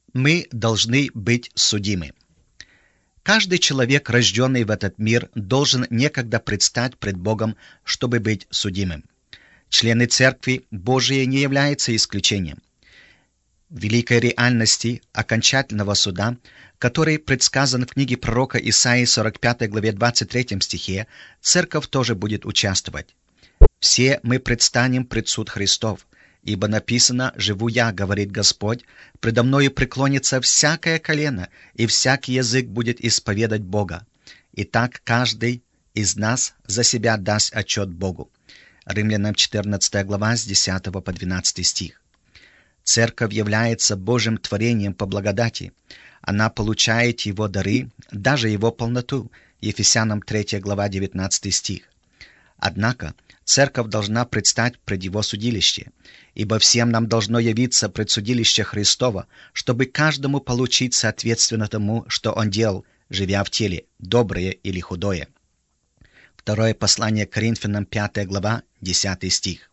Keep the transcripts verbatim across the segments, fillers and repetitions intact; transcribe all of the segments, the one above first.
Мы должны быть судимы. Каждый человек, рожденный в этот мир, должен некогда предстать пред Богом, чтобы быть судимым. Члены Церкви Божией не являются исключением. В великой реальности окончательного суда, который предсказан в книге пророка Исаии сорок пятой главе двадцать третьем стихе, Церковь тоже будет участвовать. «Все мы предстанем пред суд Христов, ибо написано: живу я, говорит Господь, предо мною преклонится всякое колено, и всякий язык будет исповедать Бога. И так каждый из нас за себя даст отчет Богу». Римлянам четырнадцатая глава с десятого по двенадцатый стих. Церковь является Божьим творением по благодати. Она получает Его дары, даже Его полноту. Ефесянам третья глава девятнадцатый стих. Однако Церковь должна предстать пред Его судилище, ибо всем нам должно явиться пред судилище Христово, чтобы каждому получить соответственно тому, что он делал, живя в теле, доброе или худое. Второе послание к Коринфянам, пятая глава, десятый стих.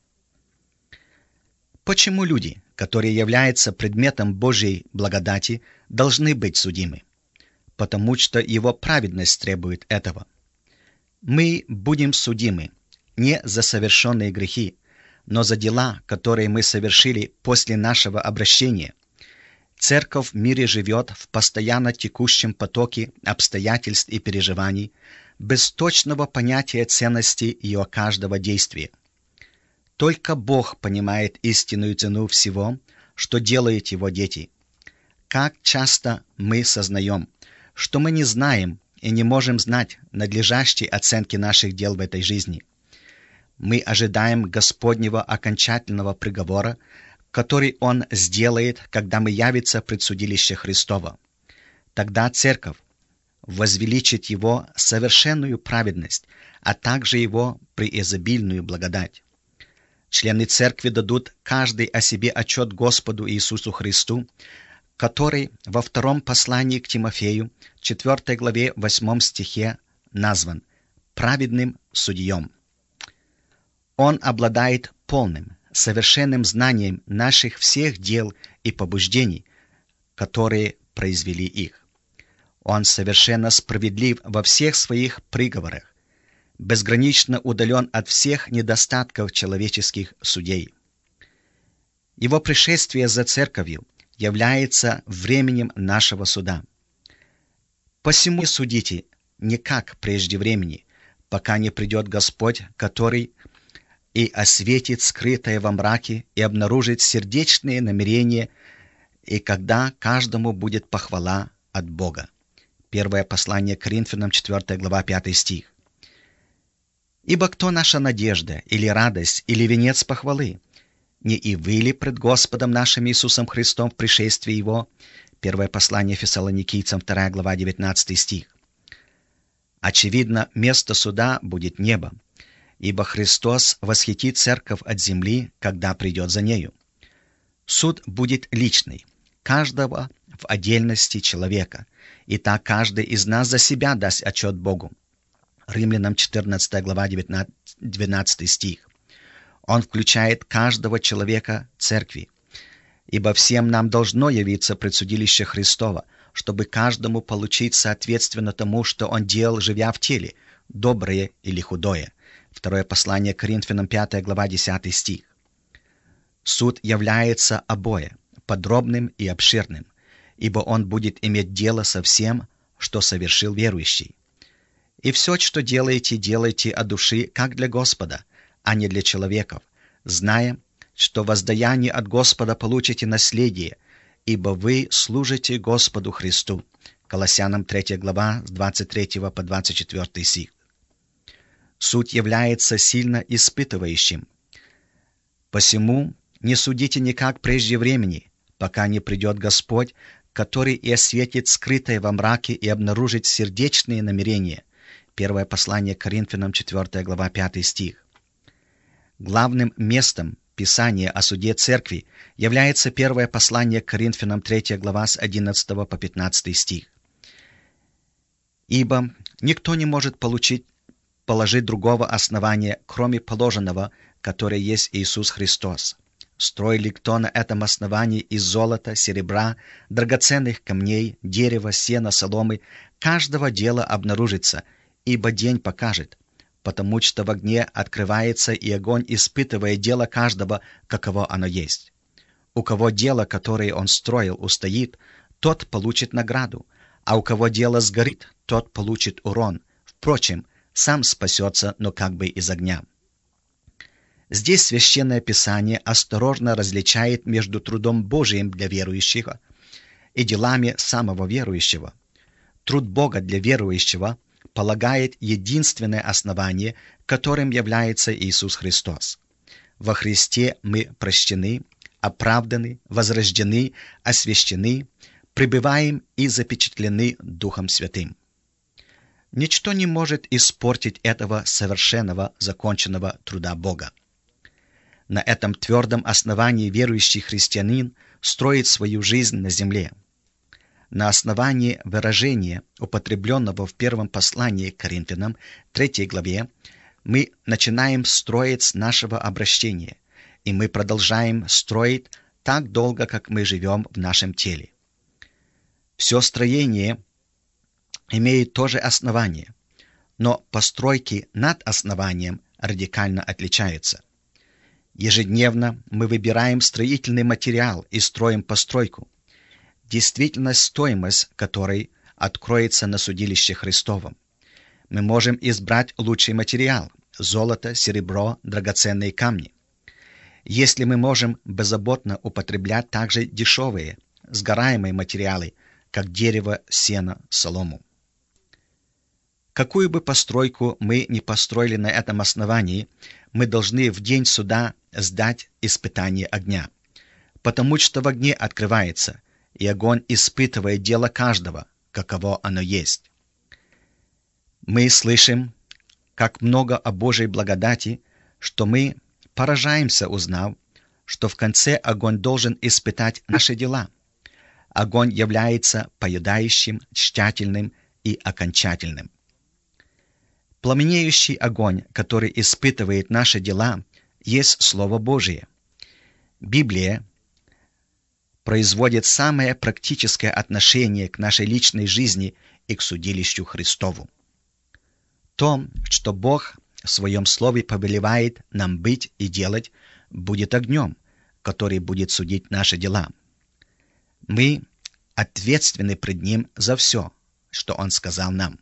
Почему люди, которые являются предметом Божьей благодати, должны быть судимы? Потому что Его праведность требует этого. Мы будем судимы не за совершенные грехи, но за дела, которые мы совершили после нашего обращения. Церковь в мире живет в постоянно текущем потоке обстоятельств и переживаний, без точного понятия ценности ее каждого действия. Только Бог понимает истинную цену всего, что делают Его дети. Как часто мы сознаем, что мы не знаем и не можем знать надлежащей оценки наших дел в этой жизни. Мы ожидаем Господнего окончательного приговора, который Он сделает, когда мы явится пред судилище Христово. Тогда Церковь возвеличит Его совершенную праведность, а также Его преизобильную благодать. Члены Церкви дадут каждый о себе отчет Господу Иисусу Христу, который во втором послании к Тимофею, четвёртой главе, восьмом стихе, назван «праведным судьем». Он обладает полным, совершенным знанием наших всех дел и побуждений, которые произвели их. Он совершенно справедлив во всех своих приговорах, безгранично удален от всех недостатков человеческих судей. Его пришествие за Церковью является временем нашего суда. Посему не судите никак прежде времени, пока не придет Господь, который и осветит скрытое во мраке и обнаружит сердечные намерения, и когда каждому будет похвала от Бога. Первое послание к Коринфянам, четвёртая глава, пятый стих. «Ибо кто наша надежда, или радость, или венец похвалы? Не и вы ли пред Господом нашим Иисусом Христом в пришествии Его?» Первое послание Фессалоникийцам, вторая глава, девятнадцатый стих. Очевидно, место суда будет небо, ибо Христос восхитит церковь от земли, когда придет за нею. Суд будет личный, каждого в отдельности человека, и так каждый из нас за себя даст отчет Богу. Римлянам четырнадцатая глава, двенадцатый стих. Он включает каждого человека церкви, ибо всем нам должно явиться пред судилище Христово, чтобы каждому получить соответственно тому, что он делал, живя в теле, доброе или худое. Второе послание к Коринфянам, пятая глава, десятый стих. Суд является обоим, подробным и обширным, ибо он будет иметь дело со всем, что совершил верующий. И все, что делаете, делайте от души, как для Господа, а не для человеков, зная, что воздаяние от Господа получите наследие, ибо вы служите Господу Христу. Колоссянам третья глава, с двадцать третьего по двадцать четвёртый стих. Суд является сильно испытывающим. Посему не судите никак прежде времени, пока не придет Господь, который и осветит скрытое во мраке и обнаружит сердечные намерения. Первое послание к Коринфянам, четвёртая глава, пятый стих. Главным местом Писания о суде Церкви является первое послание к Коринфянам, третья глава, с одиннадцатого по пятнадцатый стих. «Ибо никто не может получить положить другого основания, кроме положенного, которое есть Иисус Христос. Строил ли кто на этом основании из золота, серебра, драгоценных камней, дерева, сена, соломы, каждого дела обнаружится, ибо день покажет, потому что в огне открывается, и огонь испытывает дело каждого, каково оно есть. У кого дело, которое он строил, устоит, тот получит награду, а у кого дело сгорит, тот получит урон. Впрочем, сам спасется, но как бы из огня. Здесь Священное Писание осторожно различает между трудом Божиим для верующего и делами самого верующего. Труд Бога для верующего полагает единственное основание, которым является Иисус Христос. Во Христе мы прощены, оправданы, возрождены, освящены, пребываем и запечатлены Духом Святым. Ничто не может испортить этого совершенного, законченного труда Бога. На этом твердом основании верующий христианин строит свою жизнь на земле. На основании выражения, употребленного в первом послании к Коринфянам, третьей главе, мы начинаем строить с нашего обращения, и мы продолжаем строить так долго, как мы живем в нашем теле. Все строение имеет то же основание, но постройки над основанием радикально отличаются. Ежедневно мы выбираем строительный материал и строим постройку, действительность, стоимость которой откроется на судилище Христовом. Мы можем избрать лучший материал – золото, серебро, драгоценные камни. Если мы можем беззаботно употреблять также дешевые, сгораемые материалы, как дерево, сено, солому. Какую бы постройку мы ни построили на этом основании, мы должны в день суда сдать испытание огня, потому что в огне открывается, и огонь испытывает дело каждого, каково оно есть. Мы слышим, как много о Божьей благодати, что мы поражаемся, узнав, что в конце огонь должен испытать наши дела. Огонь является поедающим, тщательным и окончательным. Пламенеющий огонь, который испытывает наши дела, есть Слово Божие. Библия производит самое практическое отношение к нашей личной жизни и к судилищу Христову. То, что Бог в Своем Слове повелевает нам быть и делать, будет огнем, который будет судить наши дела. Мы ответственны пред Ним за все, что Он сказал нам.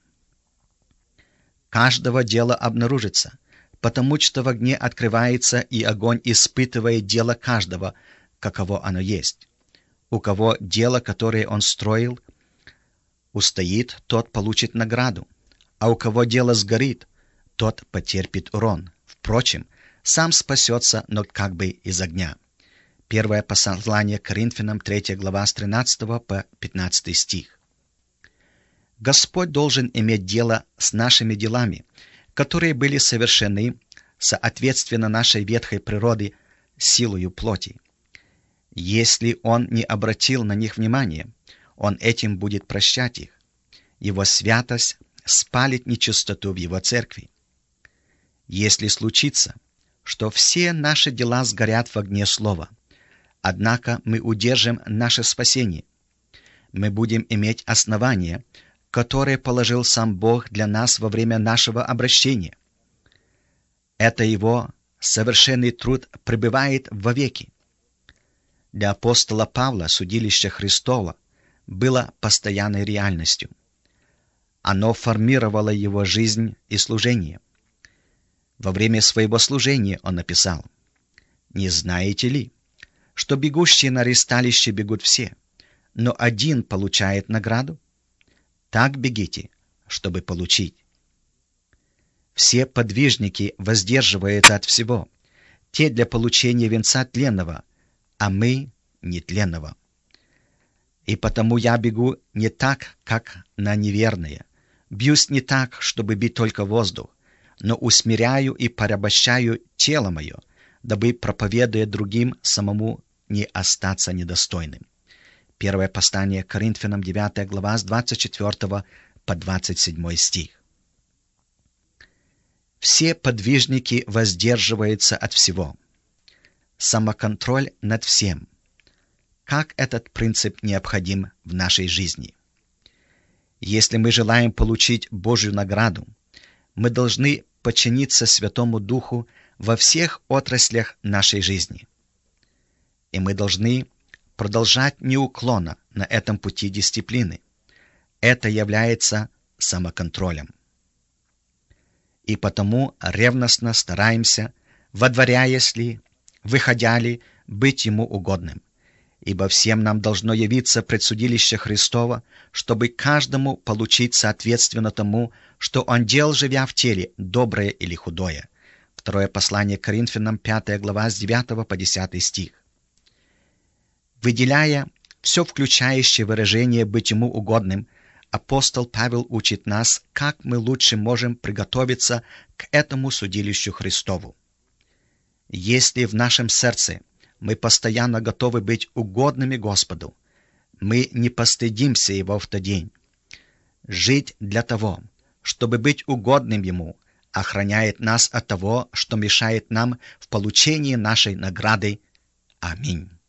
Каждого дела обнаружится, потому что в огне открывается, и огонь испытывает дело каждого, каково оно есть. У кого дело, которое он строил, устоит, тот получит награду, а у кого дело сгорит, тот потерпит урон. Впрочем, сам спасется, но как бы из огня. Первое послание к Коринфянам, третья глава, с тринадцатого по пятнадцатый стих. Господь должен иметь дело с нашими делами, которые были совершены соответственно нашей ветхой природе силою плоти. Если Он не обратил на них внимания, Он этим будет прощать их. Его святость спалит нечистоту в Его церкви. Если случится, что все наши дела сгорят в огне слова, однако мы удержим наше спасение, мы будем иметь основание, которое положил сам Бог для нас во время нашего обращения. Это Его совершенный труд пребывает вовеки. Для апостола Павла судилище Христово было постоянной реальностью. Оно формировало его жизнь и служение. Во время своего служения он написал: «Не знаете ли, что бегущие на ресталище бегут все, но один получает награду? Так бегите, чтобы получить». Все подвижники воздерживаются от всего, те для получения венца тленного, а мы нетленного. И потому я бегу не так, как на неверное, бьюсь не так, чтобы бить только воздух, но усмиряю и порабощаю тело мое, дабы, проповедуя другим, самому не остаться недостойным. Первое послание к Коринфянам, девятая глава, с двадцать четвёртого по двадцать седьмой стих. Все подвижники воздерживаются от всего. самоконтроль над всем. Как этот принцип необходим в нашей жизни? Если мы желаем получить Божью награду, мы должны подчиниться Святому Духу во всех отраслях нашей жизни. И мы должны продолжать неуклонно на этом пути дисциплины. Это является самоконтролем. И потому ревностно стараемся, водворяясь ли, выходя ли, быть Ему угодным. Ибо всем нам должно явиться предсудилище Христово, чтобы каждому получить соответственно тому, что он делал, живя в теле, доброе или худое. Второе послание к Коринфянам, пятая глава, с девятого по десятый стих. Выделяя все включающее выражение «быть Ему угодным», апостол Павел учит нас, как мы лучше можем приготовиться к этому судилищу Христову. Если в нашем сердце мы постоянно готовы быть угодными Господу, мы не постыдимся Его в тот день. Жить для того, чтобы быть угодным Ему, охраняет нас от того, что мешает нам в получении нашей награды. Аминь.